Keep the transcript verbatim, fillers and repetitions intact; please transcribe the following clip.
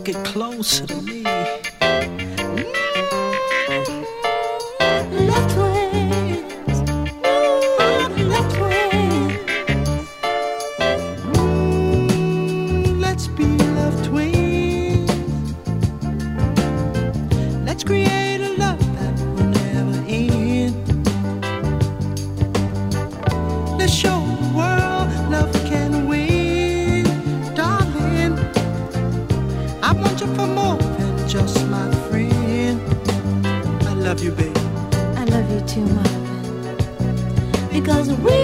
get closer to me. Left wings, left wings. Mm, let's be love twins. Let's create a love that will never end. Let's show the world love can win, darling. I want you for more than just my friend. I love you, baby. I love you too, Marvin. Because we